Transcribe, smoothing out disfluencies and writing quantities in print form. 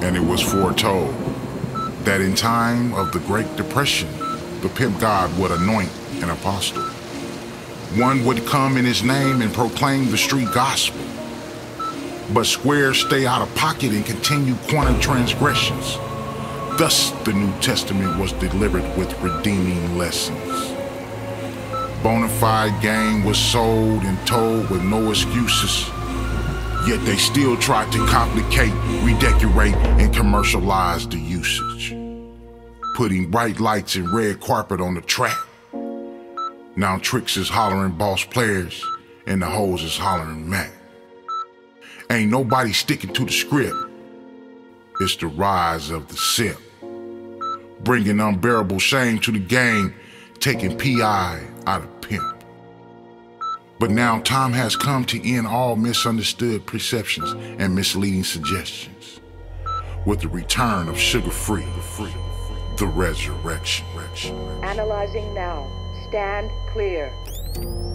And it was foretold that in time of the Great Depression, the pimp god would anoint an apostle. One would come in his name and proclaim the street gospel. But squares stay out of pocket and continue corner transgressions. Thus the New Testament was delivered with redeeming lessons. Bonafide game was sold and told with no excuses. Yet they still tried to complicate, redecorate, and commercialize the usage. Putting bright lights and red carpet on the track. Now tricks is hollering boss players, and the hoes is hollering Mac. Ain't nobody sticking to the script. It's the rise of the sip. Bringing unbearable shame to the game, taking P.I. out of pimp. But now time has come to end all misunderstood perceptions and misleading suggestions. With the return of Sugar Free, the resurrection. Analyzing now. Stand clear.